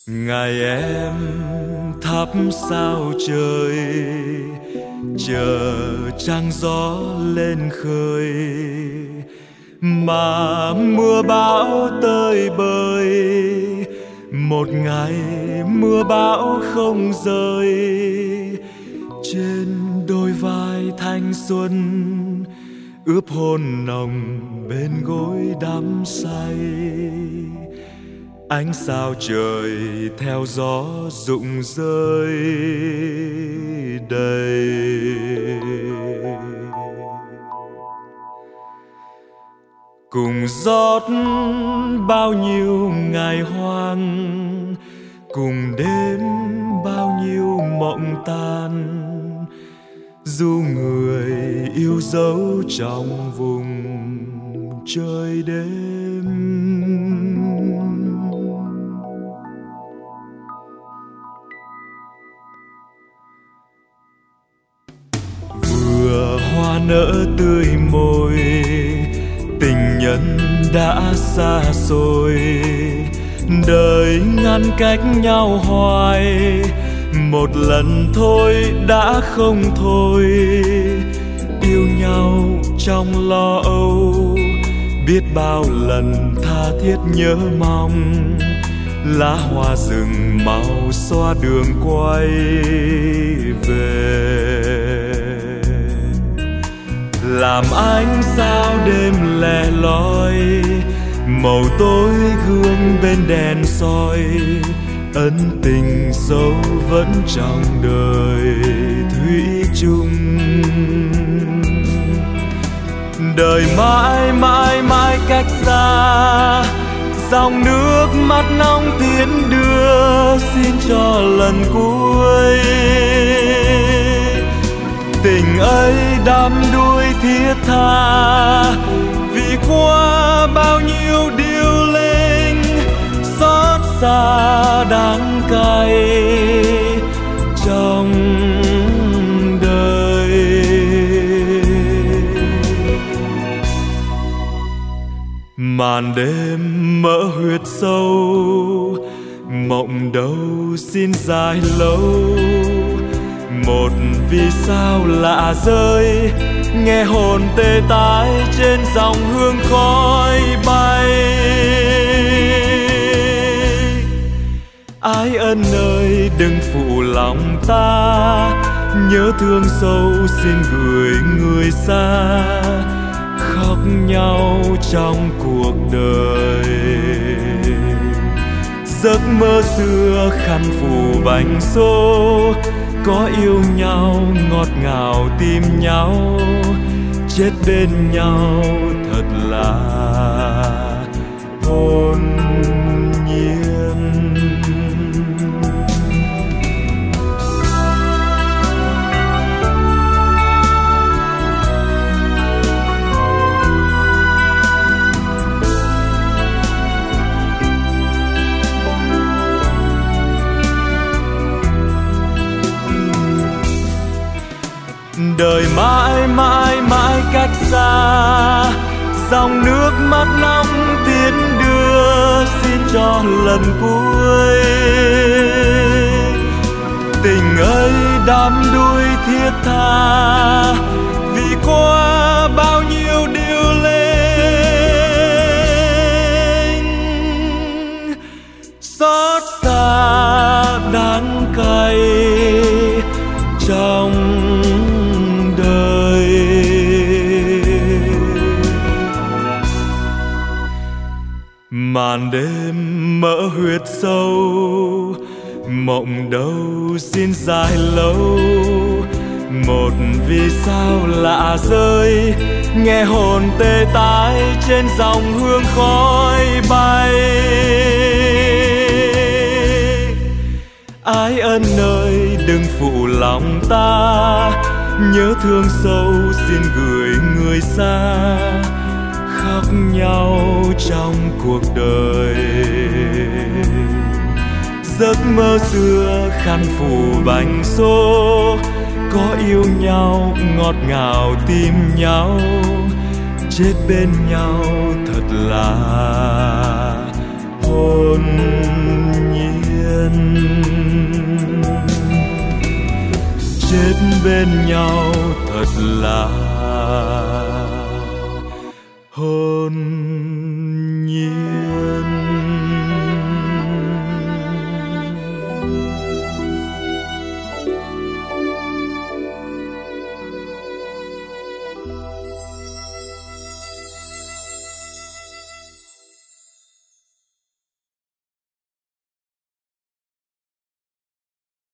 Ngày em thắp sao trời, chờ trăng gió lên khơi, mà mưa bão tơi bời. Một ngày mưa bão không rơi, trên đôi vai thanh xuân ướp hôn nồng bên gối đắm say. Ánh sao trời theo gió rụng rơi đầy. Cùng rót bao nhiêu ngày hoang, cùng đêm bao nhiêu mộng tan. Dù người yêu dấu trong vùng trời đêm. Vừa hoa nở tươi môi, tình nhân đã xa xôi. Đời ngăn cách nhau hoài, một lần thôi đã không thôi. Yêu nhau trong lo âu, biết bao lần tha thiết nhớ mong. Lá hoa rừng màu xoa đường quay về, làm ánh sao đêm lẻ loi. Màu tối gương bên đèn soi, ân tình sâu vẫn trong đời thủy chung. Đời mãi mãi mãi cách xa, dòng nước mắt nóng tiễn đưa xin cho lần cuối. Tình ấy đắm đuối thiết tha, vì qua bao nhiêu điêu linh xót xa đắng cay trong đời. Màn đêm mỡ huyệt sâu, mộng đâu xin dài lâu. Một vì sao lạ rơi, nghe hồn tê tái trên dòng hương khói bay. Ái ân ơi đừng phụ lòng ta, nhớ thương sâu xin gửi người xa. Khóc nhau trong cuộc đời, giấc mơ xưa khăn phủ bánh xô. Có yêu nhau ngọt ngào tìm nhau, chết bên nhau thật là hồn nhiên. Đời mãi mãi mãi cách xa, dòng nước mắt nóng tiến đưa xin cho lần cuối. Tình ấy đắm đuối thiết tha, vì qua bao nhiêu điêu linh xót xa đắng cay trong đời. Màn đêm mỡ huyệt sâu, mộng đâu xin dài lâu. Một vì sao lạ rơi, nghe hồn tê tái trên dòng hương khói bay. Ái ân ơi đừng phụ lòng ta, nhớ thương sâu xin gửi người xa. Khóc nhau trong cuộc đời, giấc mơ xưa khăn phủ bánh xô. Có yêu nhau ngọt ngào tìm nhau, chết bên nhau thật là hồn nhiên. thân. Chết bên nhau thật là